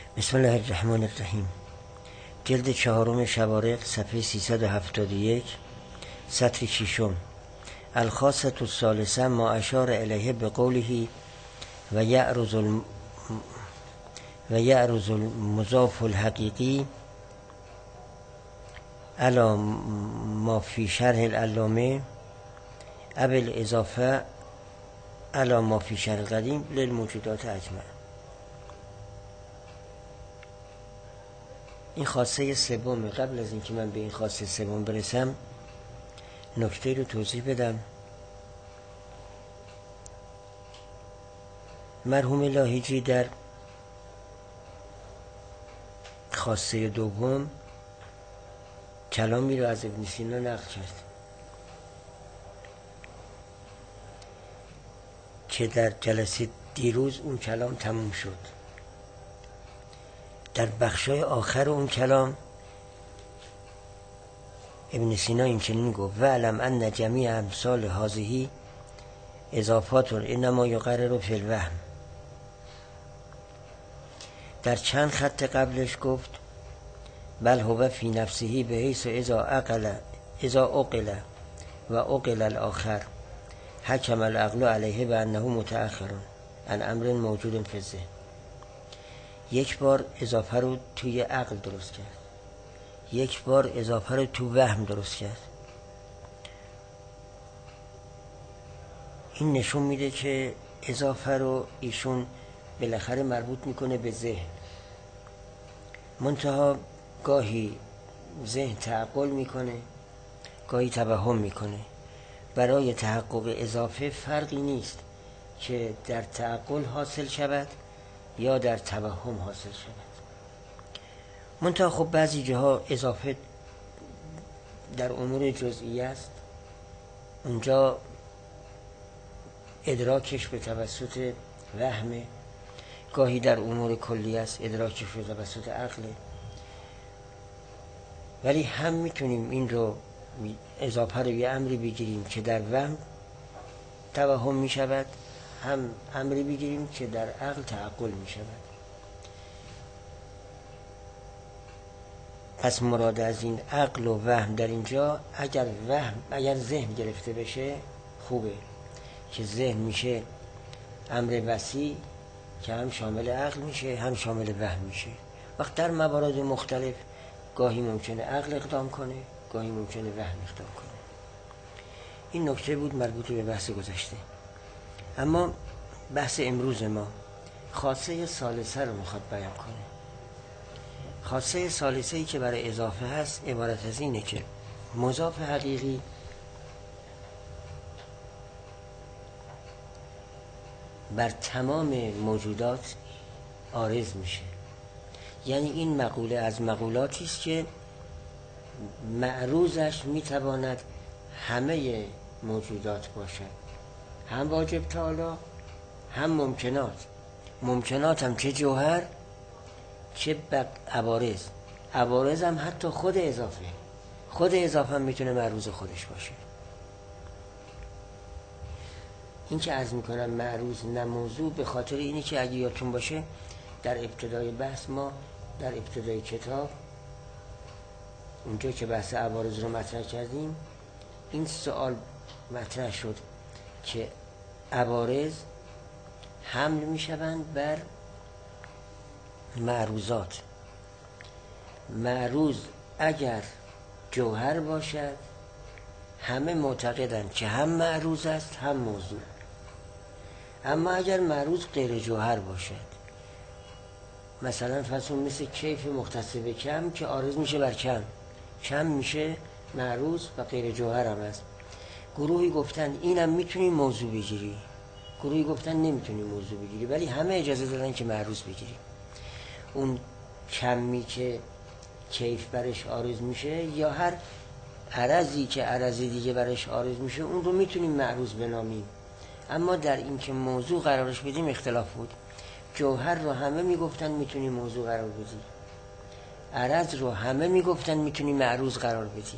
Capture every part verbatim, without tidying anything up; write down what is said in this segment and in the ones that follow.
بسم الله الرحمن الرحیم. جلد چهارم شوارق، صفحه سیصد و هفتاد و یک، سطر ششم. الخاصة الثالثه ما اشار الیه بقوله و یعرض الم... و یعرض المضاف الحقیقی علی ما فی شرح العلامه اب الاضافه علی ما فی شرح القدیم للموجودات اجمع. این خاصه سوم. قبل از اینکه من به این خاصه سوم برسم نکته رو توضیح بدم. مرحوم لاهیجی در خاصه دوم کلامی رو از ابن سینا نقل کرد که در جلسه دیروز اون کلام تموم شد. در بخشای آخر اون کلام ابن سینا این چنین گفت: و علم ان جمیع امثال هذه اضافات انما یقرر فی الوهم. در چند خط قبلش گفت: بل هو فی نفسه بحیث اذا عقل اذا عقل و عقل الاخر حکم العقل علیه بانه متأخر عن امر موجود فی الذهن. یک بار اضافه رو توی عقل درست کرد، یک بار اضافه رو تو وهم درست کرد. این نشون میده که اضافه رو ایشون بالاخره مربوط میکنه به ذهن. منتها گاهی ذهن تعقل میکنه، گاهی توهم میکنه. برای تحقق اضافه فرقی نیست که در تعقل حاصل شود یا در توهم حاصل شود. منتها خب بعضی جاها اضافه در امور جزئی است، اونجا ادراکش به توسط وهمه. گاهی در امور کلی است، ادراکش به توسط عقله. ولی هم میتونیم این رو اضافه رو یه امری بگیریم که در وهم توهم میشود، هم امری بگیریم که در عقل تعقل میشود. پس مراد از این عقل و وهم در اینجا، اگر وهم اگر ذهن گرفته بشه خوبه، که ذهن میشه امر وسیع که هم شامل عقل میشه هم شامل وهم میشه. وقت در موارد مختلف گاهی ممکنه عقل اقدام کنه، گاهی ممکنه وهم اقدام کنه. این نکته بود مربوط به بحث گذشته. اما بحث امروز ما خاصه ثالثه رو میخواد بیان کنه. خاصه ثالثه ای که برای اضافه هست عبارت از اینه که مضاف حقیقی بر تمام موجودات عارض میشه. یعنی این مقوله از مقولاتی است که معروضش میتواند همه موجودات باشد، هم واجب تعالی هم ممکنات. ممکنات هم چه جوهر چه عوارض. عوارض هم حتی خود اضافه. خود اضافه هم میتونه معروض خودش باشه. این که عرض میکنم معروض نه موضوع، به خاطر اینی که اگه یادتون باشه در ابتدای بحث ما در ابتدای کتاب اونجا که بحث عوارض رو مطرح کردیم این سوال مطرح شد که عوارض حمل میشوند بر معروضات. معروض اگر جوهر باشد همه معتقدند که هم معروض است هم موضوع. اما اگر معروض غیر جوهر باشد، مثلا فرض مثل کیف مختص به کم که عارض میشه بر کم، کم میشه معروض و غیر جوهر هم است. گروهی گفتن اینم میتونی موضوع بگیری، گروهی گفتن نمیتونی موضوع بگیری، ولی همه اجازه دادن که معروض بگیری. اون کمی که کیف برش عارض میشه یا هر عرضی که عرضی دیگه برش عارض میشه اون رو میتونیم معروض بنامیم. اما در این که موضوع قرارش بدیم اختلاف بود. جوهر رو همه میگفتن میتونی موضوع قرار بدی، عرض رو همه میگفتن میتونی معروض قرار بدی.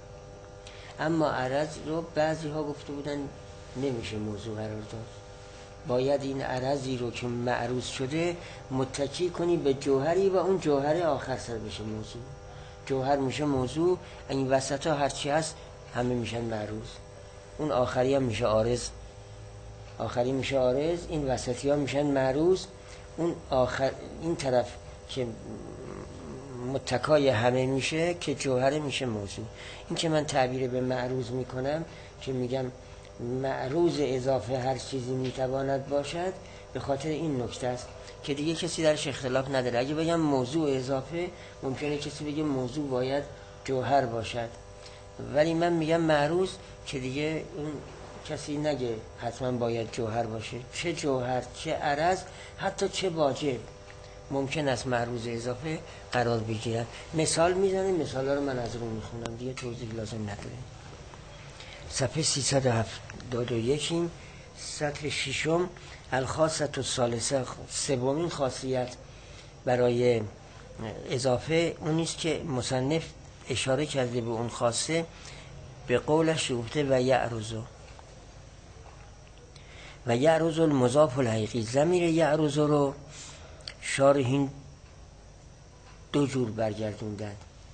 اما عرض رو بعضی ها گفته بودن نمیشه موضوع قرار داد. باید این عرضی رو که معروض شده متکی کنی به جوهری و اون جوهر آخر سر بشه موضوع. جوهر میشه موضوع، این وسط ها هرچی هست همه میشن معروض، اون آخری هم میشه عارض، آخری میشه عارض، این وسطی ها میشن معروض، اون آخر این طرف که متکای همه میشه که جوهر میشه موضوع. این که من تعبیر به معروض میکنم که میگم معروض اضافه هر چیزی میتواند باشد، به خاطر این نکته است که دیگه کسی درش اختلاف نداره. اگه بگم موضوع اضافه ممکنه کسی بگه موضوع باید جوهر باشد، ولی من میگم معروض که دیگه اون کسی نگه حتما باید جوهر باشه. چه جوهر، چه عرض، حتی چه واجب ممکن است معروض اضافه قرار بگیرن. مثال میزنه، مثالا رو من از رو میخونم دیگه، توضیح لازم نداره. صفحه سیصد و هفتاد و یک، سطر ششم، الخاصة الثالثه، سومین خاصیت برای اضافه اونیست که مصنف اشاره کرده به اون خاصه به قولش گفته و یعرضو و یعرضو المضاف الحقیقی. ضمیر یعرضو رو شارحین دو جور برگردوندن.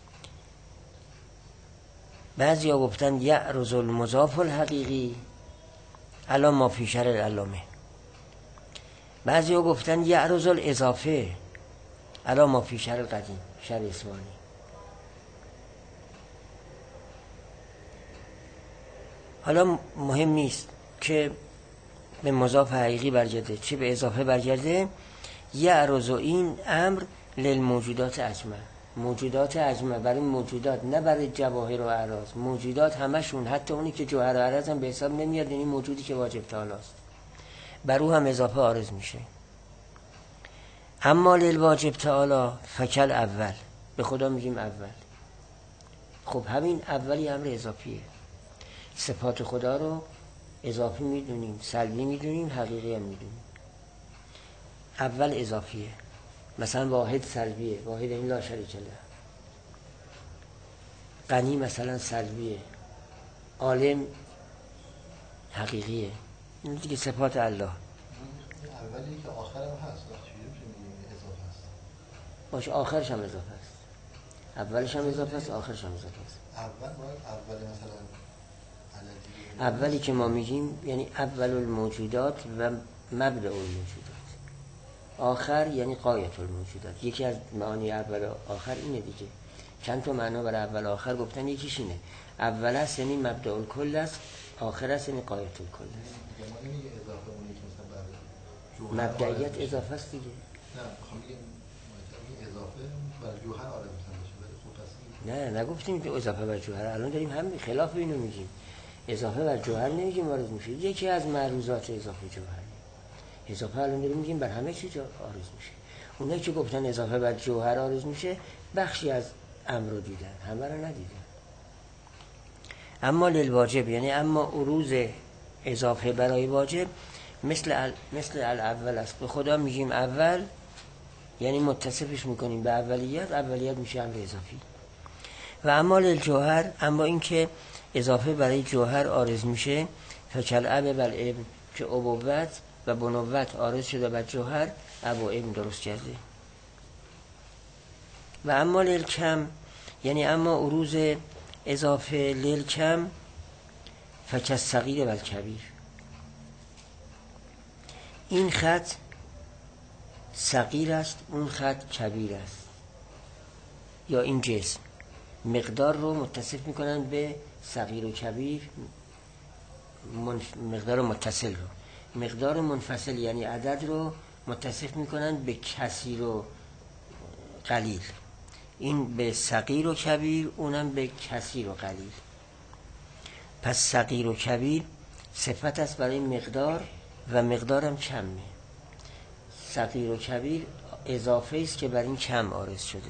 بعضی ها گفتن یعرض المضاف الحقیقی علی ما فی شرع العلامه، بعضی ها گفتن یعرض الاضافه علی ما فی شرع القدیم، شرع اصفهانی. حالا مهم نیست که به مضاف حقیقی برگرده چه به اضافه برگرده. یعرض این امر للموجودات اجمع، موجودات اجمع برای موجودات، نه برای جواهر و اعراض. موجودات همشون، حتی اونی که جوهر و اعراض هم به حساب نمیاد، یعنی موجودی که واجب تعالی است، بر او هم اضافه عارض میشه. اما للواجب تعالی فکل اول، به خدا میگیم اول. خب همین اولی امر اضافیه. صفات خدا رو اضافی میدونیم، سلبی میدونیم، حقیقی هم میدونیم. اول اضافیه، مثلا واحد سلبیه، واحد این لا شریک له. غنی مثلا سلبیه، عالم حقیقیه. این دیگه صفات الله. اولی که آخرم هست، چجوری میگیم اضافه است؟ باشه آخرش هم اضافه است. اولش هم اضافه است، آخرش هم اضافه است. اول اول مثلا عددی اولی که ما میگیم یعنی اول الموجودات و مبدأ الموجودات. آخر یعنی غایت الموجودات. یکی از معانی اول و آخر اینه دیگه. چند تا معنا برای اول و آخر گفتن، یکیش اینه اول است یعنی مبدأ الکل است، آخر است یعنی غایت الکل است. مبدئیت اضافه است دیگه. نه میخوام بگم اضافه بر جوهر عارض میشه. نه نگفتیم که اضافه بر جوهر، الان داریم هم خلاف اینو میگیم. اضافه بر جوهر نمیگیم عارض میشه، یکی از معروضات اضافه جوهر. اضافه الان داریم میگیم بر همه چیز عارض میشه. اونایی که گفتن اضافه بر جوهر عارض میشه بخشی از امر رو دیدن، همه رو ندیدن. اما للواجب یعنی اما عروض اضافه برای واجب مثل ال... مثل الاول است. به خدا میگیم اول یعنی متصفش میکنیم به اولیت، اولیت میشه امر اضافی. و اما للجوهر، اما این که اضافه برای جوهر عارض میشه، فکل اب بل ابن، که ابوت و بنوت عارض شده بر جوهر، اب و ابن درست کرده. و اما للکم یعنی اما عروض اضافه للکم، فکل صغیر و کبیر. این خط صغیر است، اون خط کبیر است. یا این جسم مقدار رو متصف میکنن به صغیر و کبیر، مقدار متصل رو. مقدار منفصل یعنی عدد رو متصف میکنن به کثیر و قلیل. این به صغیر و کبیر، اونم به کثیر و قلیل. پس صغیر و کبیر صفت است برای مقدار و مقدارم کمه. صغیر و کبیر اضافه است که بر این کم عارض شده.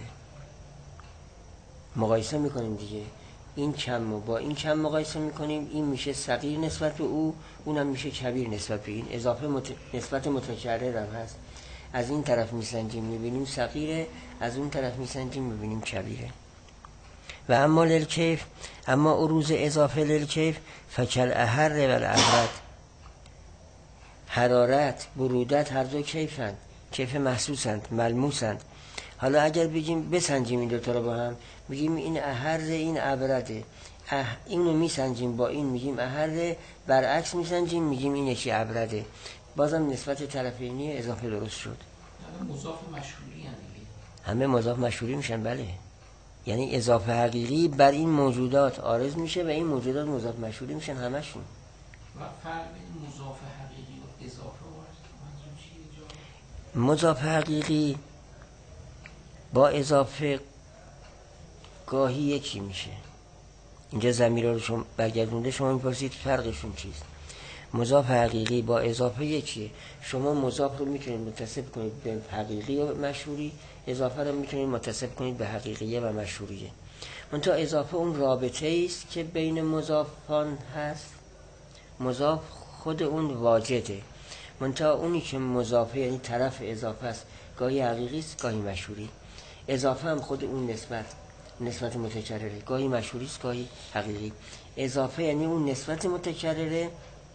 مقایسه میکنیم دیگه، این کم رو با این کم مقایسه میکنیم، این میشه صغیر نسبت به او، اونم میشه کبیر نسبت به این. اضافه مت... نسبت متکرر هم هست. از این طرف میسنجیم میبینیم صغیره، از اون طرف میسنجیم میبینیم کبیره. و اما للکیف، اما عروض اضافه للکیف، فکل احر و الابرد، حرارت، برودت هر دو کیفند، کیف محسوسند، ملموسند. حالا اگر بگیم بسنجیم این دوتا رو با هم، بگیم این احر این ابرده، اه اینو میسنجیم با این میگیم احر، برعکس میسنجیم میگیم این یکی ابرده، بازم نسبت طرفینی اضافه درست شد. همه مضاف مشهوری هم دیگه، همه مضاف مشهوری میشن. بله، یعنی اضافه حقیقی بر این موجودات عارض میشه و این موجودات مضاف مشهوری میشن همشون. و فرق بین مضاف حقیقی و اضافه منظور چیه؟ مضاف حقیقی با اضافه گاهی یکی میشه. اینجا ضمیر رو شما برگردونده، شما میپرسید فرقشون چیست. مضاف حقیقی با اضافه یکیه. شما مضاف رو میتونید متصف کنید به حقیقی و مشهوری، اضافه رو میتونید متصف کنید به حقیقیه و مشهوریه. منتها اضافه اون رابطه است که بین مضافان هست، مضاف خود اون واجده. منتها اونی که مضافه یعنی طرف اضافه است، گاهی حقیقی است گاهی مشهوری. اضافه هم خود اون نسبت نسبت متکرره، گاهی مشهوری است گاهی حقیقی. اضافه یعنی اون نسبت متکرره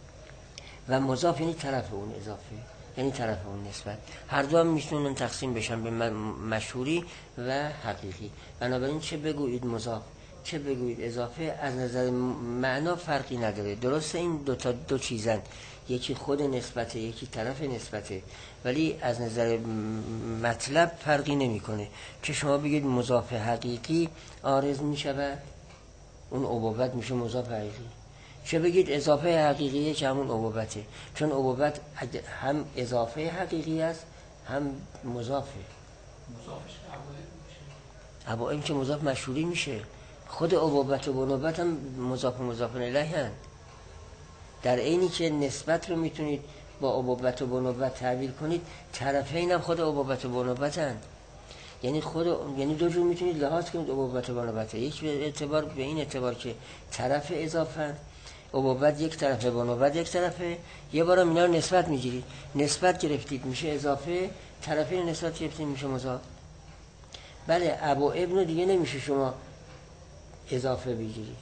و مضاف یعنی طرف اون اضافه، یعنی طرف اون نسبت. هر دو هم میتونن تقسیم بشن به مشهوری و حقیقی. بنابراین چه بگویید مضاف چه بگویید اضافه از نظر معنا فرقی نداره. درسته این دو تا دو چیزن، یکی خود نسبته یکی طرف نسبته، ولی از نظر مطلب فرقی نمیکنه. که شما بگید مضاف حقیقی عارض میشود، اون عبوبت میشه مضاف حقیقی. چه بگید اضافه حقیقیه که همون عبوبته، چون عبوبت هم اضافه حقیقی است هم مضافه. مضافش که عبوبت میشه، عبوبت که مضاف مشهوری میشه. خود عبوبت و بنوبت هم مضاف و مضاف الیه هست. در عینی که نسبت رو میتونید با عبوبت و بنوبت تعبیر کنید، طرفین هم خود عبوبت و بنوبت هست. یعنی خود یعنی دو جور میتونید لحاظ کنید عبوبت و بنوبت. یک به اعتبار به این اعتبار که طرف اضافه، عبوبت یک طرفه بنوبت یک طرفه، یه بارم اینا رو نسبت میگیرید، نسبت گرفتید میشه اضافه، طرفین نسبت گرفتید میشه مضاف. بله، ابو ابن دیگه نمیشه شما اضافه بگیرید،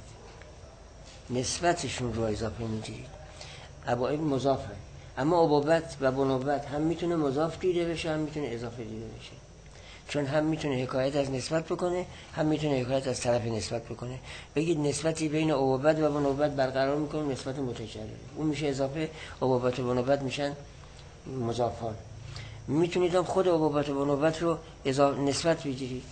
نسبتشون رو اضافه میگیرید. ابو ابن مضافه، اما عبوبت و بنوبت هم میتونه مضاف دیده بشه هم میتونه اضافه دیده بشه، چون هم میتونه حکایت از نسبت بکنه هم میتونه حکایت از طرف نسبت بکنه. بگید نسبتی بین عبوبت و بنوبت برقرار میکنه، نسبت متکرره، اون میشه اضافه، عبوبت و بنوبت میشن مضافان. میتونید هم خود عبوبت و بنوبت رو اضافه نسبت بگیرید،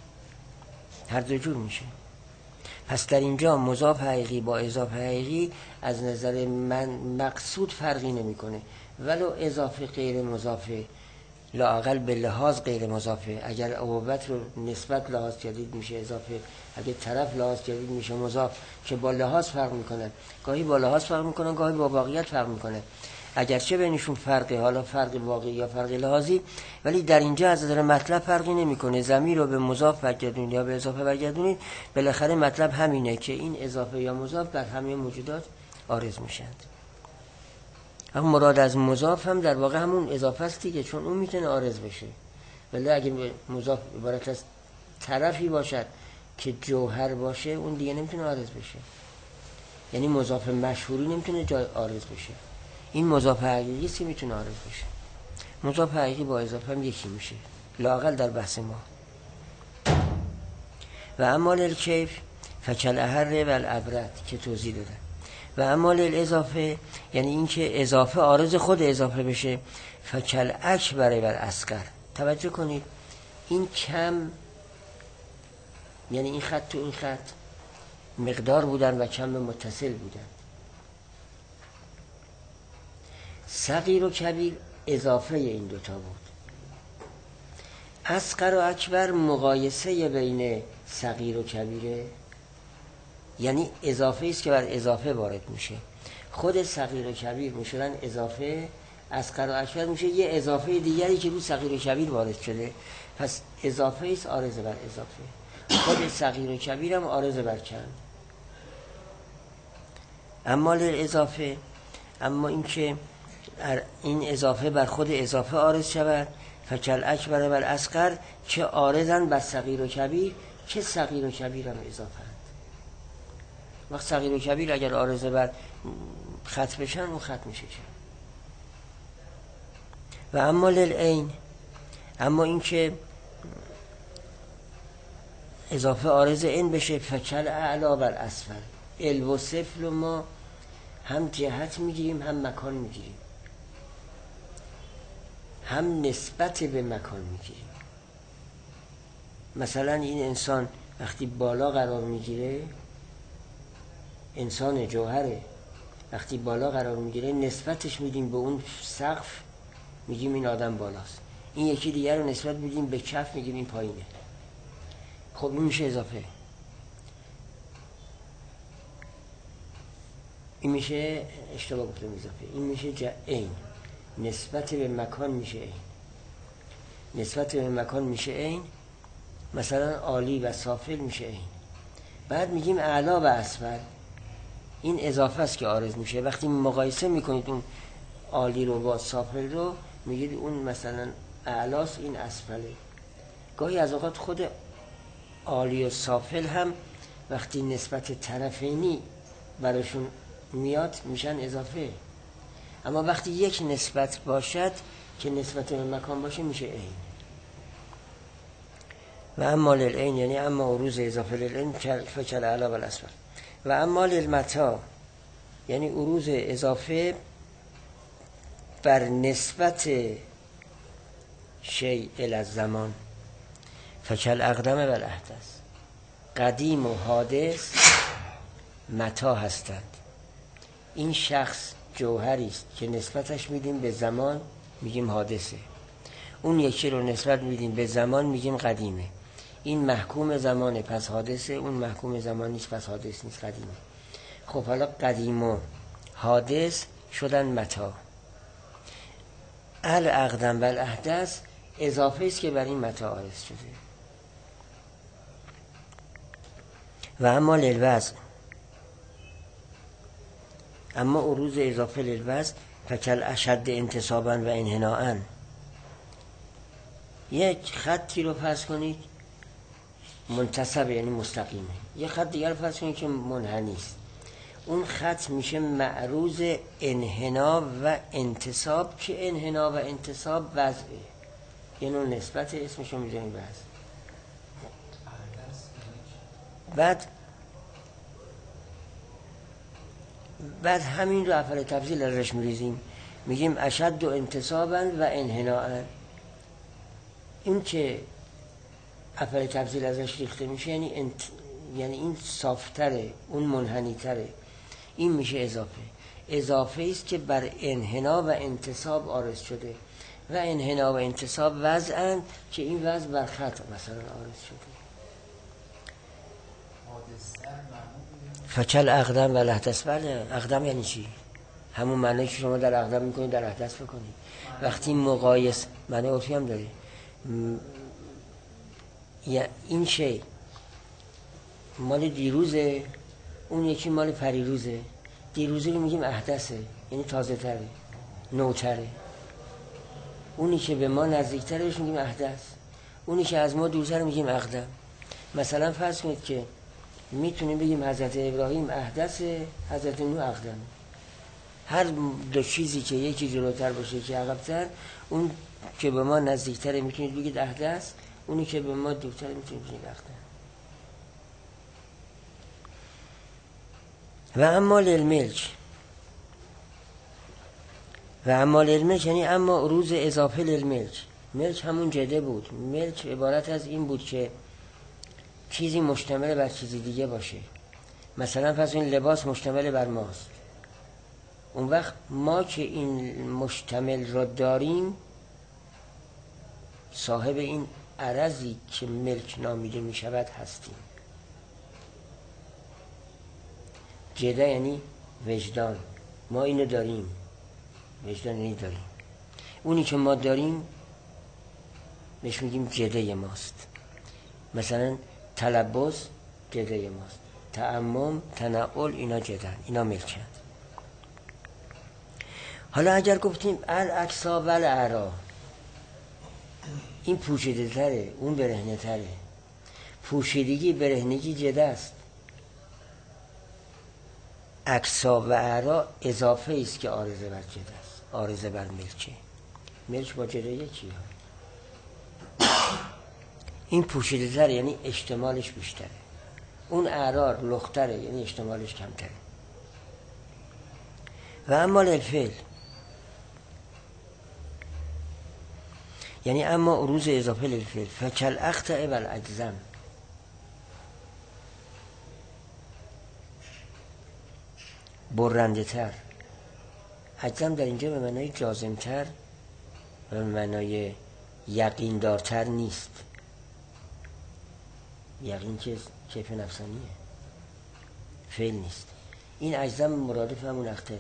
هر دو جور میشه. پس در اینجا مضاف حقیقی با اضافه حقیقی از نظر من مقصود فرقی نمیکنه، ولو اضافه غیر مضافه لااقل به لحاظ غیر مضافه. اگر عبوبت رو نسبت لحاظ کردید میشه اضافه، اگر طرف لحاظ کردید میشه مضاف، که با لحاظ فرق میکنن، گاهی با لحاظ فرق میکنن گاهی با واقعیت فرق میکنه. اگرچه بینشون فرقه، حالا فرق واقعی یا فرق لحاظی، ولی در اینجا از نظر مطلب فرقی نمیکنه. ضمیر رو به مضاف برگردونید یا به اضافه برگردونید، بالاخره مطلب همینه که این اضافه یا مضاف در همه موجودات عارض میشند. اما مراد از مضاف هم در واقع همون اضافه است دیگه، چون اون میتونه عارض بشه. ولی اگه مضاف عبارت از طرفی باشد که جوهر باشه، اون دیگه نمیتونه عارض بشه. یعنی مضاف مشهوری نمیتونه جای عارض بشه. این مضاف حقیقی است که میتونه عارض بشه. مضاف حقیقی با اضافه هم یکی میشه، لااقل در بحث ما. و اما للکیف فکل احر و العبرت که توضیح دادن. و اما للاضافه یعنی این که اضافه عارض خود اضافه بشه، فکل اکبر و الاصغر. توجه کنید، این کم یعنی این خط تو این خط مقدار بودن و کم متصل بودن. صغیر و کبیر اضافه این دوتا بود. اصغر و اکبر مقایسه بین صغیر و کبیره، یعنی اضافه است که بر اضافه وارد میشه. خود صغیر و کبیر میشدن اضافه، اصغر و اکبر میشه یه اضافه دیگری که رو صغیر و کبیر وارد شده. پس اضافه است عارض بر اضافه. خود صغیر و کبیر هم عارض بر کم. اما للاضافه، اما این که این اضافه بر خود اضافه عارض شود، فکل اکبر و الاصغر که عارضن بر صغیر و کبیر، که صغیر و کبیر هم اضافه هست. وقت صغیر و کبیر اگر عارض بر خط بشن، اون خط میشه چه؟ و اما للعین، اما این که اضافه عارض این بشه، فکل اعلا بر اسفل. ال و سفل و ما هم جهت میگیریم هم مکان میگیریم، هم نسبت به مکان میگیریم. مثلا این انسان وقتی بالا قرار میگیره، انسان جوهره، وقتی بالا قرار میگیره نسبتش میدیم به اون سقف، میگیم این آدم بالاست. این یکی دیگر رو نسبت میدیم به کف، میگیم این پایینه. خب این میشه اضافه، این میشه اشتباه گفتم اضافه، این میشه عین. نسبت به مکان میشه عین، نسبت به مکان میشه عین. مثلا عالی و سافل میشه عین. بعد میگیم اعلی و اسفل، این اضافه است که عارض میشه. وقتی مقایسه میکنید اون عالی رو با سافل رو، میگید اون مثلا اعلاست، این اسفله. گاهی از اوقات خود عالی و سافل هم وقتی نسبت طرفینی براشون میاد میشن اضافه، اما وقتی یک نسبت باشد که نسبت به مکان باشه میشه عین. و اما للعین یعنی اما عروض اضافه للعین فکل اعلی و الاسفل. و اما للمتا یعنی عروض اضافه بر نسبت شیء الی زمان، فکل اقدم و الاحدث. قدیم و حادث متا هستند. این شخص جوهری است که نسبتش میدیم به زمان، میگیم حادثه. اون یکی رو نسبت میدیم به زمان، میگیم قدیمه. این محکوم زمانه پس حادثه، اون محکوم زمان نیست پس حادث نیست، قدیمه. خب حالا قدیم و حادث شدن متا. الاقدم و الاحدث اضافه است که بر این متا عارض شده. و اما للوزن، اما عروض اضافه للوزن فکل اشد انتصابا و انحناء. یک خطی رو فرض کنید منتصب یعنی مستقیمه، یک خط دیگر رو فرض کنید که منحنی است. اون خط میشه معروض انحناء و انتصاب، که انحناء و انتصاب وضعه، یه نوع نسبت، اسمشو میذاریم وضع. بعد بعد همین رو افعال تفضیل ازش میریزیم، میگیم اشد و انتصابا و انحناء. این که افعال تفضیل ازش ریخته میشه یعنی انت... یعنی این صافتره، اون منحنی تره، این میشه اضافه. اضافه است که بر انحناء و انتصاب عارض شده، و انحناء و انتصاب وضعن که این وضع بر خط مثلا عارض شده. فکل اقدم و الاحدث. بله اقدم یعنی چی؟ همون معنی که شما در اقدم میکنید در احدث بکنید. وقتی مقایس معنی عرفی هم داره. م... یا این شی مال دیروزه، اون یکی مال پریروزه. دیروزه رو میگیم احدثه، یعنی تازه تره، نوتره. اونی که به ما نزدیکتره روش میگیم احدث، اونی که از ما دورتر میگیم اقدم. مثلا فرض کنید که میتونیم بگیم حضرت ابراهیم احدثه، حضرت نوح اقدم. هر دو چیزی که یکی جلوتر باشه که عقب‌تر، اون که به ما نزدیکتره میتونید بگید احدث، اونی که به ما دورتر میتونید بگید اقدم. و اما للملک، و اما للملک یعنی اما عروض اضافه للملک. ملک همون جده بود. ملک عبارت از این بود که چیزی مشتمل بر چیزی دیگه باشه. مثلا پس این لباس مشتمل بر ماست، اون وقت ما که این مشتمل را داریم صاحب این عرضی که ملک نامیده می شود هستیم. جده یعنی وجدان، ما اینو داریم، وجدان اینو داریم. اونی که ما داریم بهش میگیم جده ماست. مثلا تلبس جده ماست، تعمم، تنعل، اینا جدن، اینا ملکن. حالا اگر گفتیم الاکسا و الاعرا، این پوشیده تره، اون برهنه تره. پوشیدگی برهنگی جده است، اکسا و اعرا اضافه است که عارضه بر جده است، عارضه بر ملکه. ملک با جره یکی ها. این پوشیده تر یعنی اشتمالش بیشتره، اون اعرار لختره یعنی اشتمالش کمتره. و اما الفعل یعنی اما عروض اضافه للفعل فکل اقطع و الاجزم، برنده تر. اجزم در اینجا به معنای جازم تر و به معنای یقین دارتر نیست. یقین که کیف نفسانیه، فعل نیست. این اجزم مرادف همون اقطعه.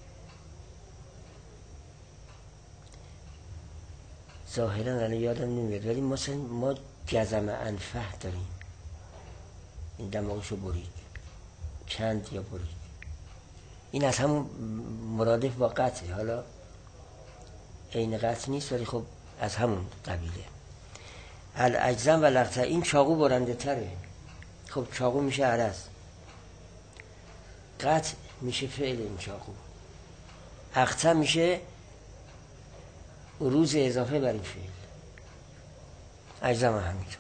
ظاهرا الان یادم نمیاد ولی مثلا ما جزم انفه داریم، این دماغشو برید، چند یا برید، این از همون مرادف با قطعه. حالا عین قطع نیست ولی خب از همون قبیله. الاجزم و الاقطع، این چاقو برنده تره. خب چاقو میشه عرض، قطع میشه فعل این چاقو، اقطع میشه عروض اضافه بر این فعل. اجزم همینطور.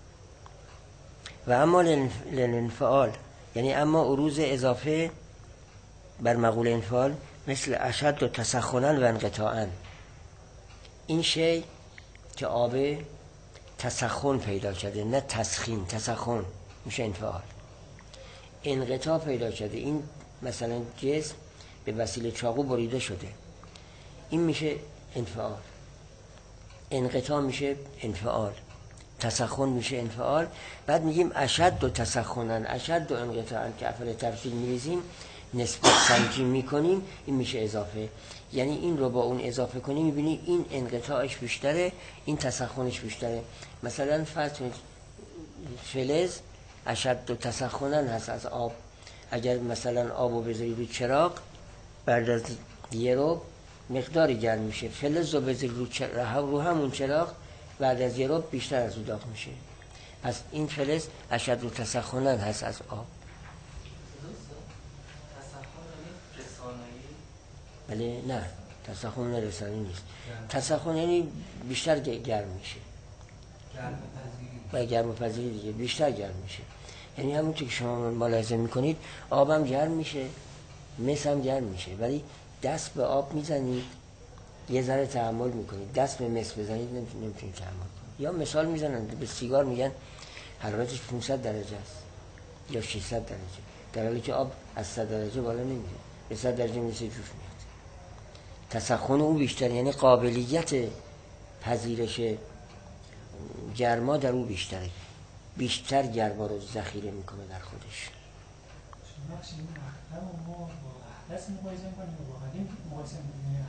و اما للانفعال یعنی اما عروض اضافه بر مقول انفعال مثل اشد و تسخنن و انقطاعن. این شی که آب تسخن پیدا کرده، نه تسخین، تسخن میشه انفعال. انقطاع پیدا کرده، این مثلا جسم به وسیله چاقو بریده شده، این میشه انفعال. انقطاع میشه انفعال، تسخن میشه انفعال. بعد میگیم اشد و تسخنن، اشد و انقطاعن که افعال تفصیل میریزیم نسبت سنجیم میکنیم، این میشه اضافه. یعنی این رو با اون اضافه کنیم میبینی این انقطاعش بیشتره، این تسخنش بیشتره. مثلا فرض کنید فلز اشد و تسخنن هست از آب. اگر مثلا آبو بذاری روی چراغ بعد از یه رو مقداری گرم میشه، فلز رو بذاری رو, چراغ رو همون چراغ بعد از یه رو بیشتر از او داغ میشه. پس این فلز اشد و تسخنن هست از آب. بله نه، تسخن رسانی نیست. تسخن یعنی بیشتر گرم میشه، و گرم پذیری دیگه بیشتر گرم میشه. یعنی همونطور که شما ملاحظه میکنید آبم گرم میشه، مس هم گرم میشه، ولی دست به آب میزنید یه ذره تحمل میکنید، دست به مس بزنید نمیتونید تحمل کنید. یا مثال میزنن به سیگار میگن حرارتش پانصد درجه است یا ششصد درجه، در حالی که آب از صد درجه بالا نمیره، به صد درجه میرسه جوش میاد. تسخن او بیشتر یعنی قابلیت پذیرش گرما در او بیشتره، بیشتر گرما رو ذخیره میکنه در خودش. دست مقایسه میکنیم و با قدیم مقایسه میکنیم.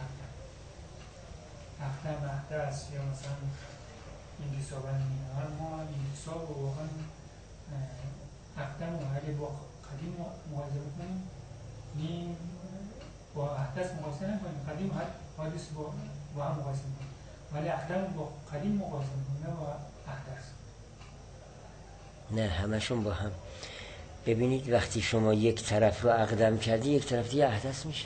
اختر مهده است یا مثلا این دیسابه نمیدونم، ما این دیساب رو واقعا اختر اگه با قدیم مقایسه میکنیم نیم با احدث مقایسه نکنیم. قدیم حادث با, با هم مقایسه میکنیم، ولی اختر با قدیم مقایسه میکنیم نه با احدث. نه همشون با هم. ببینید وقتی شما یک طرف رو اقدم کردی یک طرف دیگه احدث میشه.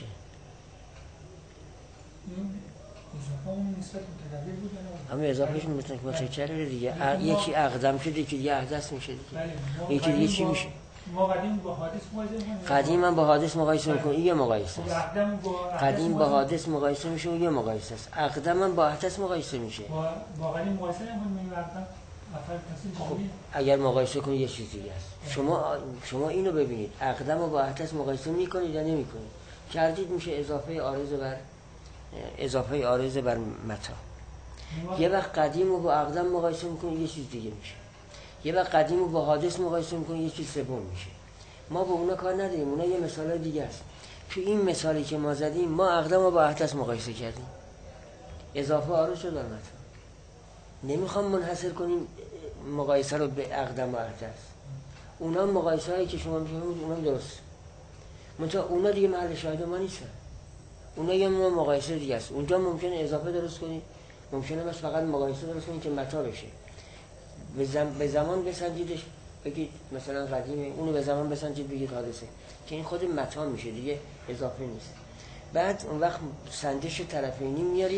همه اضافهش متکرره دیگه. یکی اقدم شده یکی دیگه احدث میشه دیگه. یکی دیگه چی میشه؟ ما قدیم با حادث مقایسه میکنیم. قدیم هم با حادث مقایسه میکنیم، این یه مقایسه است. قدیم با حادث مقایسه میشه، اون یه مقایسه است. اقدم هم با احدث مقایسه میشه. با با قدیم مقایسه نمیکنیم. خب اگر مقایسه کنید یه چیز دیگه است. شما شما اینو ببینید، اقدم رو با احدث مقایسه میکنید یا نمیکنید؟ کردید میشه اضافه عارض بر اضافه عارض بر متا. یه وقت قدیم رو با اقدم مقایسه میکنید یه چیز دیگه میشه. یه وقت قدیم رو با حادث مقایسه میکنید یه چیز سوم میشه. ما با اونا کار نداریم، اونا یه مثال دیگه است. تو این مثالی که ما زدیم ما اقدم رو با احدث مقایسه کردیم، اضافه عارض شد بر متا. نمیخوام منحصر کنیم مقایسه رو به اقدم و احدث. اونا مقایسه هایی که شما میشونید اونا درست، منتها اونا دیگه محل شاهد ما نیستن. اونا یه مقایسه دیگه است. اونجا ممکنه اضافه درست کنید، ممکنه بس فقط مقایسه درست کنید که متا بشه. به, زم... به زمان بسنجیدش بگید مثلا قدیمه، اونو به زمان بسنجید بگید حادثه، که این خود متا میشه دیگه، اضافه نیست. بعد اون وقت سنجش طرفینی میارید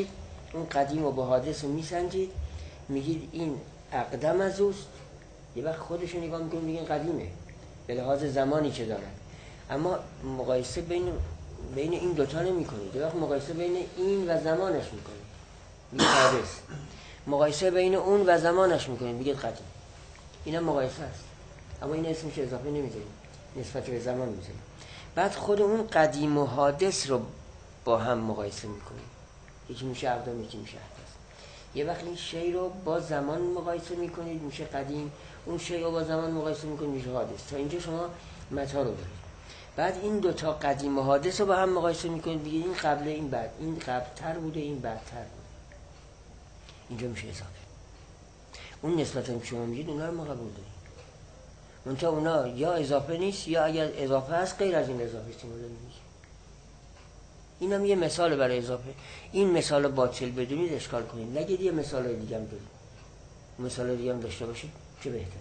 اون قدیم و با حادث رو میسنجید، میگید این اقدم از اوست. یه وقت خودش رو نگاه میکنید میگین قدیمه به لحاظ زمانی که دارن، اما مقایسه بین بین این دوتا نمیکنید. یه وقت مقایسه بین این و زمانش میکنید میگید حادث، مقایسه بین اون و زمانش میکنید میگید قدیم. اینا مقایسه است، اما این اسمش اضافه نمیذارید، نسبت به زمان میذارید. بعد خود اون قدیم و حادث رو با هم مقایسه میکنید، یکی میشه اقدام یکی میشه حدث. یه وقت این شی رو با زمان مقایسه میکنید میشه قدیم، اون شی رو با زمان مقایسه میکنید میشه حادث. تا اینجا شما متا رو دارید. بعد این دوتا قدیم و حادث رو با هم مقایسه میکنید بگید این قبل این بعد، این قبلتر بوده این بعدتر بوده، اینجا میشه اضافه. اون نسبت هم شما میگید اونا رو ما قبول داریم، منتها اونا یا اضافه نیست یا اگر اضافه هست غیر از این اضافه است. این هم یه مثال برای اضافه. این مثال باطل بدونید اشکال کنید، نگید یه مثال دیگه هم دارید، مثال دیگه هم داشته باشید چه بهتر.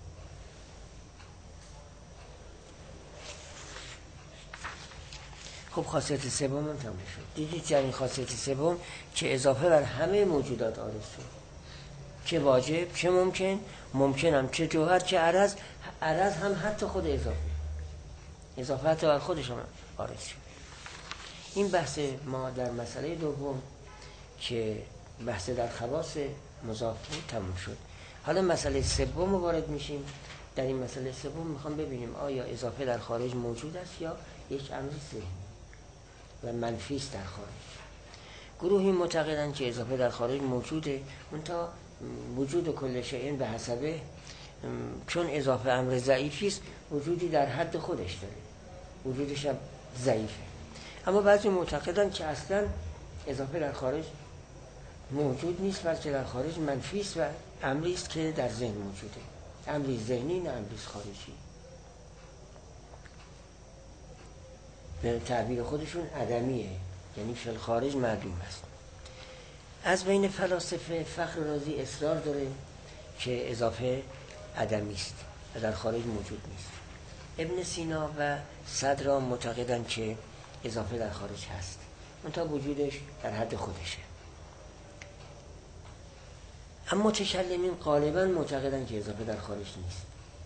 خب خاصیت سوم هم تموم شد. دیدید در این خاصیت سوم که اضافه بر همه موجودات عارض شد، چه واجب چه ممکن، ممکن هم چه جوهر چه عرض، عرض هم حتی خود اضافه، اضافه حتی بر خودش هم عارض شد. این بحث ما در مسئله دوم که بحث در خواص مضاف بود تموم شد. حالا مسئله سوم وارد میشیم. در این مسئله سوم میخوام ببینیم آیا اضافه در خارج موجود است یا یک امر ذهنی و منفی است در خارج. گروهی معتقدند که اضافه در خارج موجوده، منتها وجود کل شیء به حسبه، چون اضافه امر ضعیفی است وجودی در حد خودش داره، وجودش هم ضعیفه. اما بعضی معتقدند که اصلا اضافه در خارج موجود نیست، بلکه در خارج منفی است و امری است که در ذهن موجوده، امری ذهنی نه امری خارجی. به تعبیر خودشون عدمیه، یعنی فی الخارج معدوم است. از بین فلاسفه فخر رازی اصرار داره که اضافه عدمی است و در خارج موجود نیست. ابن سینا و صدر معتقدند که اضافه در خارج هست، منتها وجودش در حد خودشه. اما متکلمین غالبا معتقدند که اضافه در خارج نیست.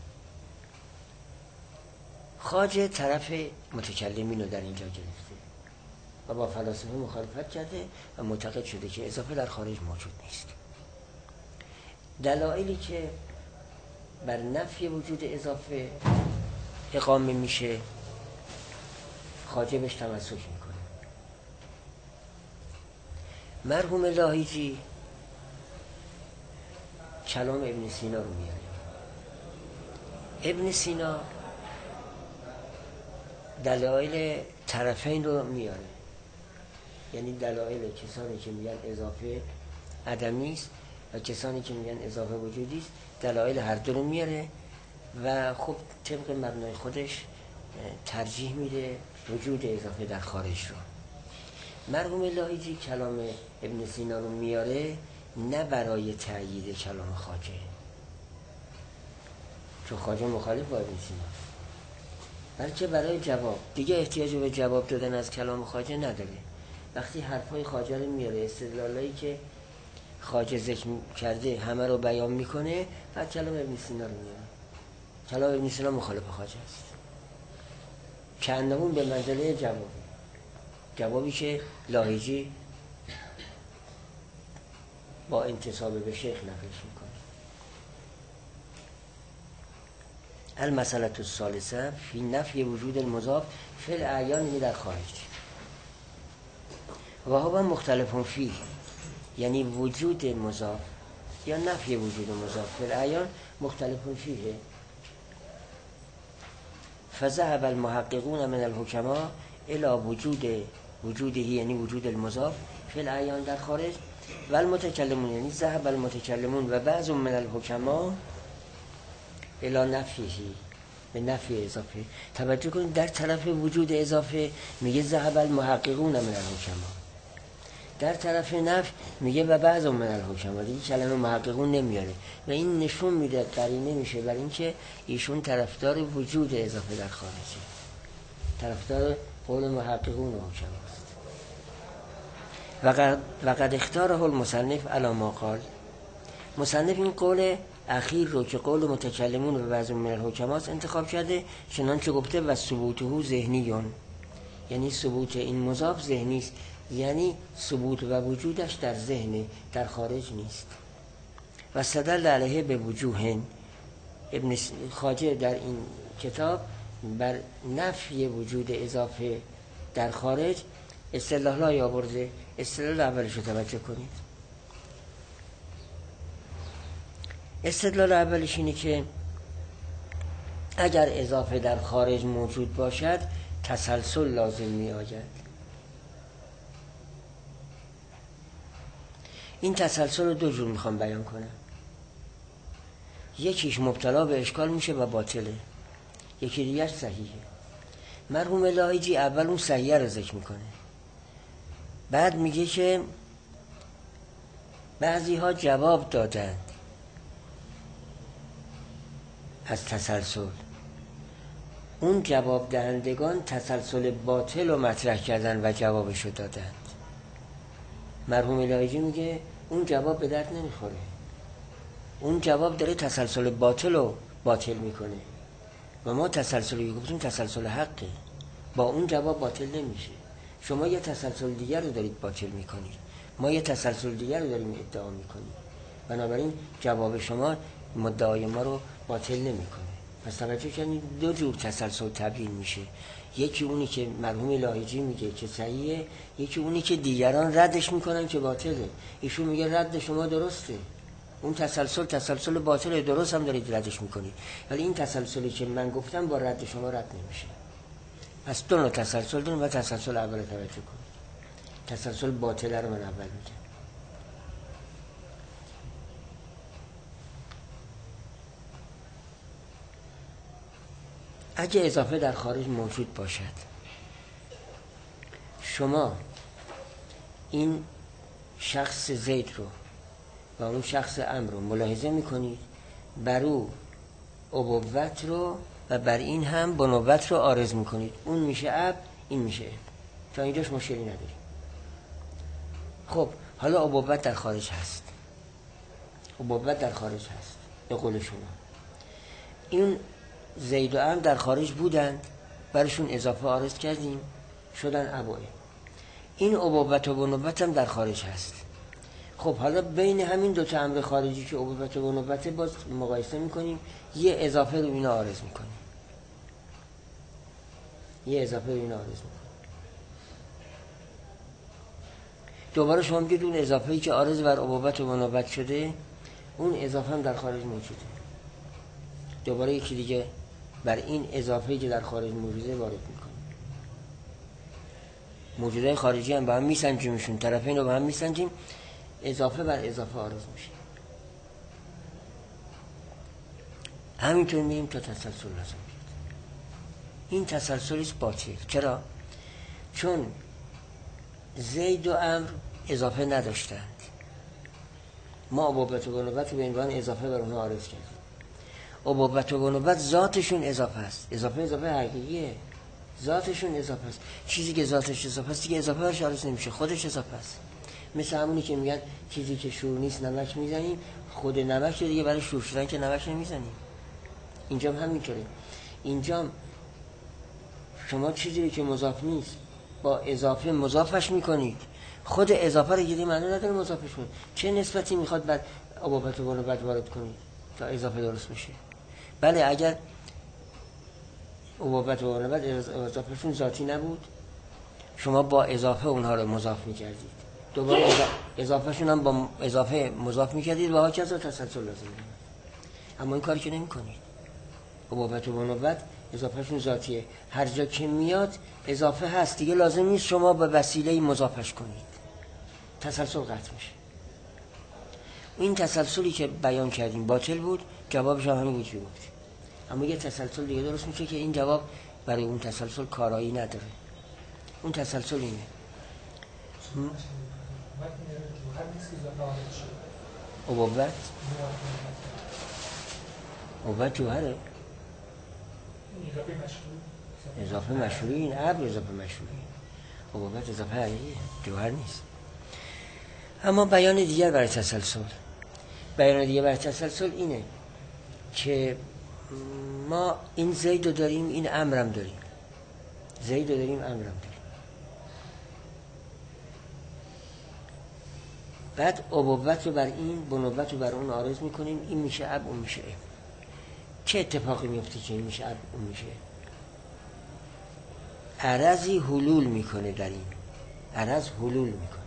خواجه طرف متکلمین رو در اینجا گرفته و با فلاسفه مخالفت کرده و معتقد شده که اضافه در خارج موجود نیست. دلایلی که بر نفی وجود اضافه اقامه میشه خواجه بهش تمسک میکنه. مرحوم لاهیجی کلام ابن سینا رو میاره. ابن سینا دلایل طرفین رو میاره، یعنی دلایل کسانی که میگن اضافه عدمی است و کسانی که میگن اضافه وجودی است، دلایل هر دو رو میاره و خب طبق مبنای خودش ترجیح میده وجود اضافه در خارج رو. مرحوم لاهیجی کلام ابن سینا رو میاره نه برای تأیید کلام خواجه، چون خواجه مخالف با ابن سینا، بلکه برای جواب. دیگه احتیاج به جواب دادن از کلام خواجه نداره. وقتی حرفای خواجه رو میاره، استدلالایی که خواجه ذکر کرده همه رو بیان میکنه، بعد کلام ابن سینا رو میاره. کلام ابن سینا مخالف خواجه است، کأنمون به منزله جوابی، جوابی که لاهیجی با انتساب به شیخ نقلش میکنه. المسئله الثالثه فی نفی وجود المضاف فی الاعیان در خارج و هو مختلف فی، یعنی وجود مضاف یا نفی وجود مضاف فی الاعیان مختلف فیه. فذهب المحققون من الحکما الى وجود وجوده، یعنی وجود المضاف فی الاعیان در خارج، و المتکلمون، یعنی ذهب المتکلمون و بعض من الحکما الى نفیه، به نفی اضافه. توجه کنید در طرف وجود اضافه میگه ذهب المحققون من الحکما، در طرف نفی میگه و بعض من الحکما، دیگه کلمه محققون نمیاره و این نشون میده، قرینه میشه برای اینکه ایشون طرفدار وجود اضافه در خارجه، طرفدار قول محققون و حکما است. وقد, وقد اختاره المصنف علی ما قال. مصنف این قول اخیر رو که قول متکلمون و بعض من الحکماست انتخاب کرده، چنانچه گفته و ثبوته ذهنیون، یعنی ثبوت این مضاف ذهنی است، یعنی ثبوت و وجودش در ذهن، در خارج نیست. و استدل علیه به وجوهن. ابن خواجه در این کتاب بر نفی وجود اضافه در خارج استدلالای آورده. استدلال اولش رو توجه کنید. استدلال اولش اینه که اگر اضافه در خارج موجود باشد تسلسل لازم می آید. این تسلسل رو دو جور میخوام بیان کنم. یکیش مبتلا به اشکال میشه و باطله، یکی دیگرش صحیحه. مرحوم لاهیجی اول اون صحیحه رو ذکر میکنه، بعد میگه که بعضی ها جواب دادند از تسلسل. اون جواب دهندگان تسلسل باطل رو مطرح کردن و جوابشو دادند. مرحوم لاهیجی میگه اون جواب به درد نمیخوره، اون جواب داره تسلسل باطل رو باطل میکنه و ما تسلسلی گفتیم تسلسل حقه، با اون جواب باطل نمیشه. شما یه تسلسل دیگر رو دارید باطل میکنید، ما یه تسلسل دیگر رو داریم ادعا میکنیم، بنابراین جواب شما مدعای ما رو باطل نمیکنه. پس توجه کنید دو جور تسلسل تبیین میشه، یکی اونی که مرحوم لاهیجی میگه که صحیحه، یکی اونی که دیگران ردش میکنن که باطله. ایشون میگه رد شما درسته، اون تسلسل تسلسل باطله، درست هم دارید ردش میکنید، ولی این تسلسلی که من گفتم با رد شما رد نمیشه. پس دو نوع تسلسل داریم و تسلسل اول توجه کنید. تسلسل باطله رو من اول میگم. اگه اضافه در خارج موجود باشد، شما این شخص زید رو و اون شخص عمرو رو ملاحظه میکنید، بر او ابوت رو و بر این هم بنوت رو عارض میکنید. اون میشه اب، این میشه اب. تا اینجاش مشکلی نداریم. خب حالا ابوت در خارج هست، ابوت در خارج هست به قول شما. این زید و عمرو در خارج بودن، برشون اضافه عارض کردیم شدن ابوه. این ابوت و بنوت هم در خارج هست. خب حالا بین همین دو تا امر خارجی که ابوت و بنوت باز مقایسه میکنیم، یه اضافه رو اینا عارض میکنیم، یه اضافه رو اینا عارض میکنیم. دوباره شما میگید اون اضافه‌ای که عارض بر ابوت و بنوت شده، اون اضافه هم در خارج موجوده. دوباره یکی دیگه بر این اضافه‌ای که در خارج موجوده وارد میکنیم. موجودات خارجی هم با هم میسنجیمشون، طرفین رو با هم میسنجیم، اضافه بر اضافه عارض میشه. همینطور میگیم تا تسلسل لازم بیاد. این تسلسلیست باطل. چرا؟ چون زید و عمرو اضافه نداشتند، ما ابوت و بنوت رو به عنوان اضافه بر اونها عارض کردیم. ابوت و بنوت ذاتشون اضافه است، اضافه اضافه حقیقیه، ذاتشون اضافه است. چیزی که ذاتش اضافه است دیگه اضافه برش عارض نمیشه، خودش اضافه است. مثل همونی که میگن چیزی که شور نیست نمک میزنیم، خود نمک دیگه برای شور شدن که نمک نمیزنیم. اینجا هم همینطوره. اینجا شما چیزی که مضاف نیست با اضافه مضافش میکنید، خود اضافه رو یه معنی نداره مضافش کنید. چه نسبتی میخواد بعد ابوت و بنوت وارد کنید تا اضافه درست بشه؟ بله اگر ابوت و بنوت اضافهشون ذاتی نبود، شما با اضافه اونها رو مضاف میکردید، دوباره اضافهشون هم با اضافه مضاف میکردید و هاکذا تسلسل لازم بود. اما این کاری که نمی کنید. ابوت و بنوت اضافهشون ذاتیه، هر جا که میاد اضافه هست دیگه، لازم نیست شما به وسیله مضافش کنید، تسلسل قطع میشه. این تسلسلی که بیان کردیم باطل بود، جوابش هم همین بود که گفتیم. اما یه تسلسل دیگه درست میشه که این جواب برای اون تسلسل کارایی نداره. اون تسلسل اینه. ابوت ابوت جوهره، اضافه مشروعی، این ابر اضافه مشروعی، ابوت اضافه حقیقیه، جوهر نیست. اما بیان دیگر برای تسلسل، بیان دیگر برای تسلسل اینه که ما این زید رو داریم، این امرم داریم، زید رو داریم، امرم داریم. بعد ابوت رو بر این، بنوت رو بر اون عارض میکنیم، این میشه اب، اون میشه اب. چه اتفاقی میفته که این میشه اب، اون میشه عرضی حلول میکنه در این، عرض حلول میکنه،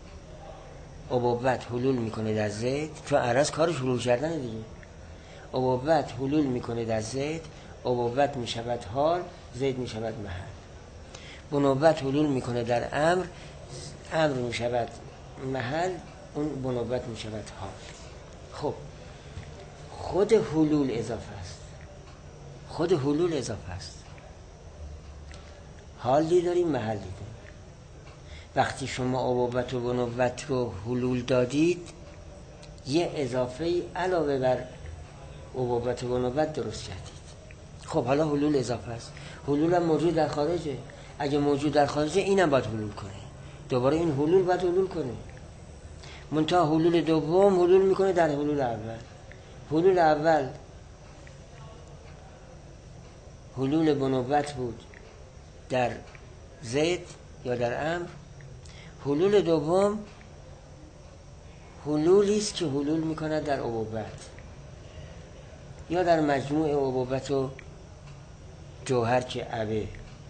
ابوت حلول میکنه در زید، چون عرض کارش حلول کردن دیگه. ابوت حلول میکنه در زید، ابوت میشود حال، زید میشود محل. بنوت حلول میکنه در امر، امر میشود محل، اون بنوت میشود حال. خب خود حلول اضافه است، خود حلول اضافه است. حالی داریم، محلی داریم. وقتی شما ابوت و بنوت رو حلول دادید، یه اضافه علاوه بر ابوت و بنوت درست کردید. خب حالا حلول اضافه است، حلول هم موجود در خارجه. اگه موجود در خارجه اینم باید حلول کنه، دوباره این حلول باید حلول کنه. منتها حلول دوم حلول میکنه در حلول اول. حلول اول حلول بنوت بود در زید یا در امر، حلول دوم حلولی است که حلول میکنه در ابوت یا در مجموع ابوت و جوهر که ابه.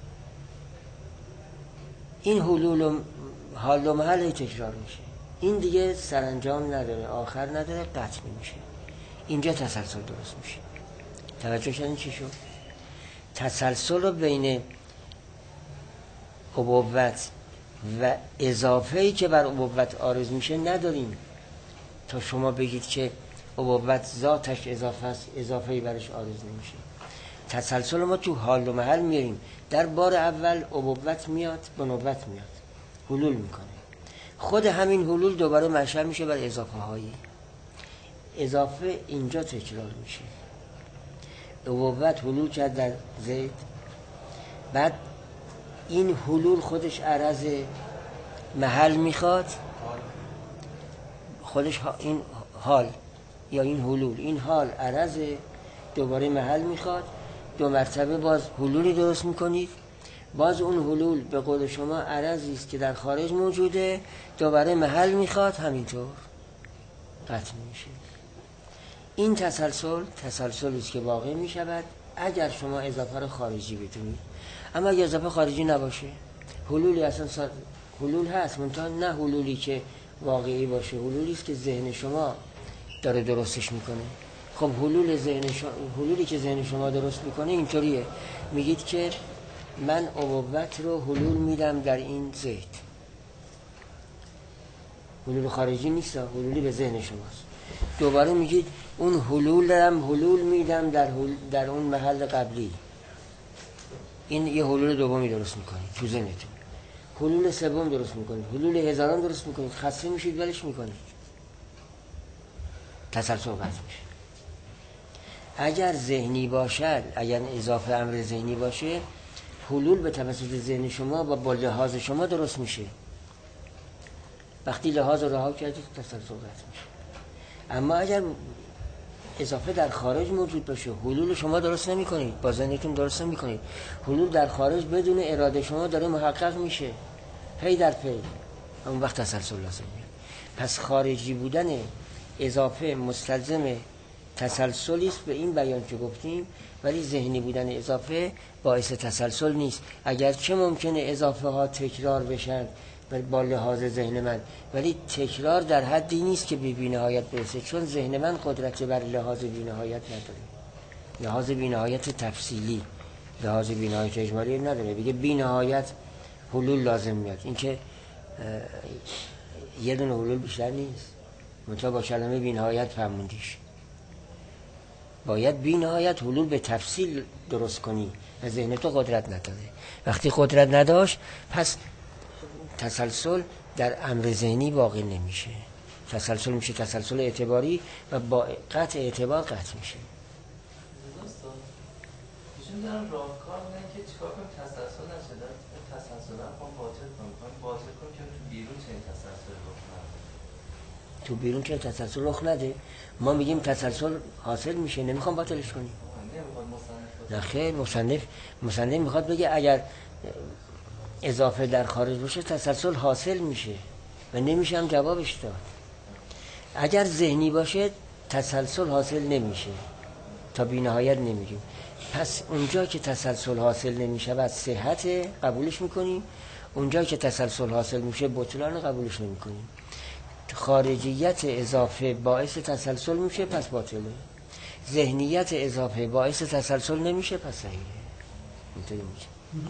این حلول حال و محل تکرار میشه، این دیگه سرانجام نداره، آخر نداره، قطع میشه. اینجا تسلسل درست میشه. توجه کردین چی شد؟ تسلسل رو بین ابوت و اضافه‌ای که بر ابوت عارض میشه نداریم تا شما بگید که ابوت ذاتش اضافه است، اضافه‌ای برش عارض نمیشه. تسلسل ما تو حال و محل میاریم. در بار اول ابوت میاد، بنوت میاد، حلول میکنه. خود همین حلول دوباره منشأ میشه بر اضافه هایی. اضافه اینجا تکرار میشه. ابوت حلول کرد در زید، بعد این حلول خودش عرض محل میخواد، خودش این حال یا این حلول، این حال عرض دوباره محل میخواد. دو مرتبه باز حلولی درست میکنید، باز اون حلول به قول شما عرضی است که در خارج موجوده، دوباره محل میخواد، همینطور قطع میشه. این تسلسل تسلسلی است که واقع میشود اگر شما اضافه رو خارجی بدونید. اما اگر اضافه خارجی نباشه، حلولی اصلا سا... حلول هست، منتها نه حلولی که واقعی باشه، حلولی است که ذهن شما داره درستش میکنه. خب حلول ذهن شما، حلولی که ذهن شما درست میکنه اینطوریه، میگید که من ابوت رو حلول میدم در این زید. حلول خارجی نیست، حلولی به ذهن شماست. دوباره میگید اون حلول هم حلول میدم در, حل... در اون محل قبلی. این یه حلول دومی درست میکنید تو ذهنتون. حلول سوم درست میکنید، حلول هزاران درست میکنید، خسته میشید ولش میکنید، تسلسل قطع میشه. اگر ذهنی باشد، اگر اضافه امر ذهنی باشه، حلول به توسط ذهن شما و با لحاظ شما درست میشه. وقتی لحاظ رو رها کردید تسلسل قطع میشه. اما اگر اضافه در خارج موجود باشه، حلول شما درست نمی کنید، با ذهنتون درست نمی کنید، حلول در خارج بدون اراده شما داره محقق میشه پی در پی، اون وقت تسلسل لازم میاد. پس خارجی بودن اضافه مستلزم تسلسلی است به این بیان که گفتیم، ولی ذهنی بودن اضافه باعث تسلسل نیست. اگرچه ممکنه اضافه ها تکرار بشن با لحاظ ذهن من، ولی تکرار در حدی نیست که به بی‌نهایت برسه، چون ذهن من قدرت بر لحاظ بی‌نهایت نداره. لحاظ بی‌نهایت تفصیلی، لحاظ بی‌نهایت اجمالی نداره. بگه بی‌نهایت حلول لازم میاد، این که یه دونه حلول بیشتر نیست. منتها با کلمه بی‌نهایت فهموندیش. باید بی‌نهایت حلول به تفصیل درست کنی و ذهن تو قدرت نداره. وقتی قدرت نداشت، پس تسلسل در امر ذهنی واقع نمیشه. تسلسل میشه تسلسل اعتباری و با قطع اعتبار قطع میشه. دوستان ایشون دارن راهکار میگن که چیکار کنیم تسلسل نشه، تسلسل هم باطل کنیم، باطل کنیم که تو بیرون چنین تسلسل بکنم. تو بیرون چه تسلسل رخ نده، ما میگیم تسلسل حاصل میشه، نمیخوام باطلش کنیم. نه خیر، مصنف مصنف میخواد بگه اگر اضافه در خارج باشه تسلسل حاصل میشه و نمیشه هم جوابش داد. اگر ذهنی باشه تسلسل حاصل نمیشه، تا بی نهایت نمیگیم. پس اونجا که تسلسل حاصل نمیشه و صحت قبولش میکنیم، اونجا که تسلسل حاصل میشه بطلان قبولش نمیکنیم. خارجیت اضافه باعث تسلسل میشه پس باطله، ذهنیت اضافه باعث تسلسل نمیشه پس صحیحه. اینطوری میشه.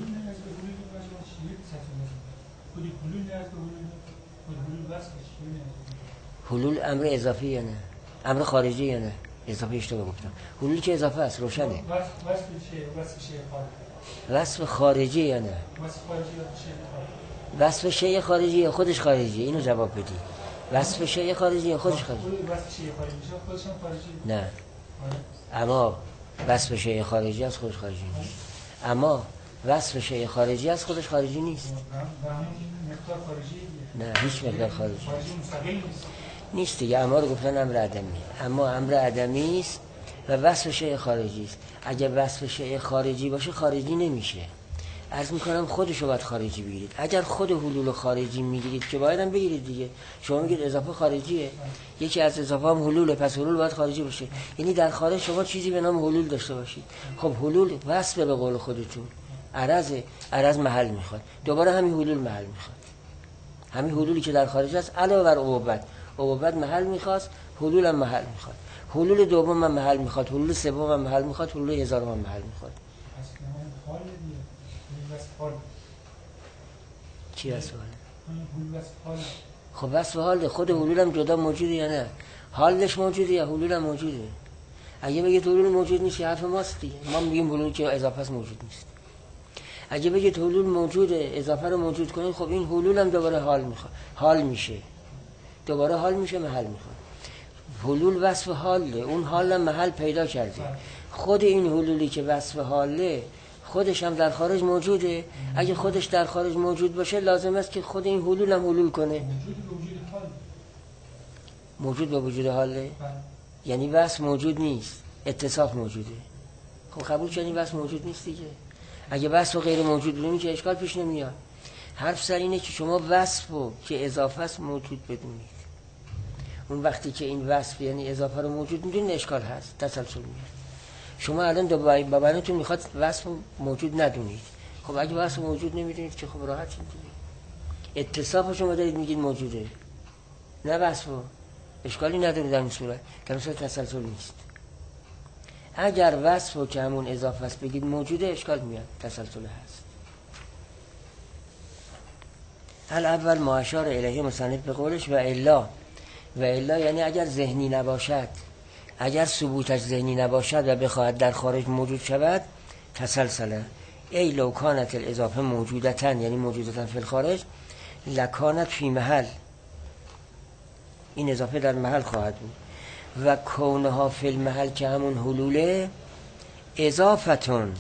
حلول امر اضافی یا نه؟ امر خارجی یا نه؟ اضافه اشتباه گفتم. حلول که اضافه است، روشنه. وصف چیه؟ وصف شیء خارجی. وصف خارجی یا نه؟ وصف خارجی یا شیء خارجی؟ وصف شیء خارجی یا خودش خارجی؟ اینو جواب بدی. وصف شیء خارجی یا خودش خارجی؟ وصف شیء خارجی میشه، خودش هم خارجی. نه. اما وصف شیء خارجی از خودش خارجی نیست. اما وصف شیء خارجی از خودش خارجی نیست. به همون مقدار خارجی. نه، هیچ مقدار خارجی خارجی مستقل نیست. نیست دیگه. اما رو گفتن امر عدمی، اما امر عدمی است و وصف شیء خارجی است. اگه وصف شیء خارجی باشه خارجی نمیشه. عرض میکنم خودشو باید خارجی بگیرید. اگر خود حلول خارجی میگیرید که باید هم بگیرید دیگه. شما میگید اضافه خارجیه، یکی از اضافه هم حلوله، پس حلول باید خارجی باشه. یعنی در خارج شما چیزی به نام حلول داشته باشید. خب حلول وصف به قول خودتون عرض عرض محل میخواد، دوباره همین حلول محل میخواد. همین حلولی که در خارج است علاوه بر عبوبت، عبوبت محل میخواست، حلول هم محل میخواد. حلول دوم هم محل میخواد، حلول سوم هم محل میخواد، حلول هزارم هم محل میخواد. چی وصف حال؟ خب وصف حال خود حلول هم جدا موجوده یا نه؟ حالش موجوده یا حلول هم موجوده؟ اگه بگید حلول موجود نیست حرف ماست دیگه. ما میگیم حلول که اضافه است موجود نیست. اگه بگید حلول موجوده، اضافه رو موجود کنید، خب این حلول هم دوباره حال میخواد، حال میشه، دوباره حال میشه، محل میخواد. حلول وصف حاله، اون حال هم محل پیدا کرده. خود این حلولی که وصف حاله خودش هم در خارج موجوده. اگه خودش در خارج موجود باشه لازم است که خود این حلول هم حلول کنه. موجود با وجود حاله، یعنی وصف موجود نیست، اتصاف موجوده. خب قبول کنید وصف موجود نیست دیگه. اگه وصف و غیر موجود بودیم که اشکال پیش نمیاد. حرف سر اینه که شما وصف و که اضافه است موجود بدونید. اون وقتی که این وصف یعنی اضافه رو موجود میدونید اشکال هست، تسلسل میاد. شما الان دو بابانتون میخواد وصف موجود ندونید. خب اگه وصف موجود نمیدونید که خب راحت دیگه. اتصاف شما دارید میگید موجوده، نه وصف، اشکالی نداره در این صورت. در این صورت تسلسل نیست. اگر وصف و که همون اضافه است بگید موجوده اشکال میاد، تسلسل هست. الاول ما اشار الیه مصنف به قولش و الا، و الا یعنی اگر ذهنی نباشد، اگر ثبوتش ذهنی نباشد و بخواهد در خارج موجود شود تسلسله. ای لو کانت الاضافه موجودتن، یعنی موجودتن فی الخارج، لکانت فی محل، این اضافه در محل خواهد بود. و کونها فی المحل که همون حلوله، اضافتون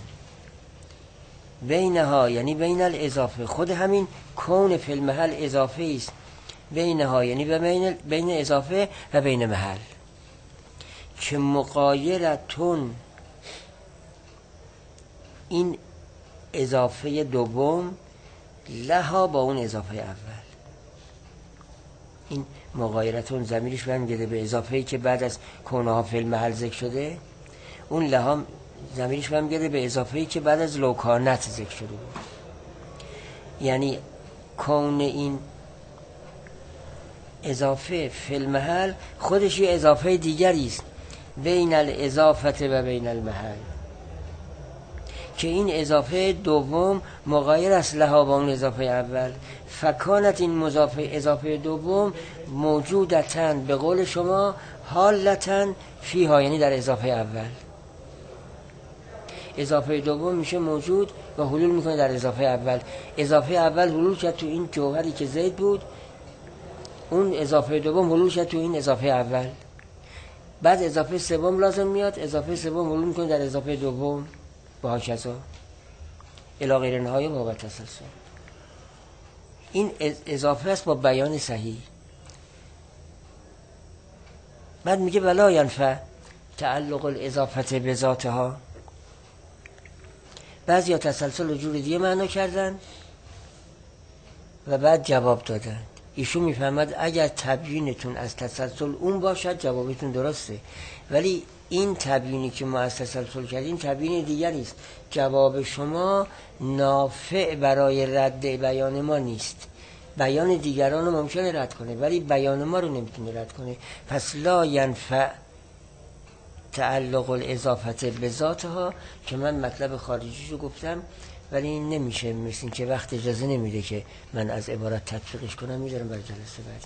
بینها یعنی بین الاضافه، خود همین کون فی المحل اضافه است، بینها یعنی بین بین اضافه و بین محل، که مقایرتون، این اضافه دوم لها با اون اضافه اول. این مغایرتون ضمیرش برمیگرده به اضافه‌ای که بعد از کونها فی المحل ذکر شده، اون لها ضمیرش برمیگرده به اضافه‌ای که بعد از لوکانت ذکر شده بود. یعنی کون این اضافه فی المحل خودش یه اضافه دیگری است، بین الاضافه و بین المحل، که این اضافه دوم مغایر است لها با اون اضافه اول. فکانت این مضافه اضافه دوم موجودتن به قول شما حالتن فیها، یعنی در اضافه اول. اضافه دوم میشه موجود و حلول میکنه در اضافه اول. اضافه اول حلول کرد تو این جوهری که زید بود، اون اضافه دوم حلول کرد تو این اضافه اول. بعد اضافه سوم لازم میاد، اضافه سوم حلول میکنه در اضافه دوم با هاکذا الی غیر نهایه بابت تسلسل. این اضافه است با بیان صحیح. بعد میگه ولا ینفع تعلق الاضافت به ذاتها. بعضی ها تسلسل جور دیگه معنا کردن و بعد جواب دادن. ایشون میفهمد اگر تبیینتون از تسلسل اون باشد جوابتون درسته، ولی این تبیینی که ما از تسلسل کردیم تبیین دیگری است. جواب شما نافع برای رد بیان ما نیست. بیان دیگران رو ممکنه رد کنه ولی بیان ما رو نمیتونه رد کنه. پس لا ینفع تعلق الاضافت به ذاتها که من مطلب خارجیشو گفتم، ولی این نمیشه، مثل این که وقت اجازه نمیده که من از عبارت تطبیقش کنم. میذارم برای جلسه بعدی.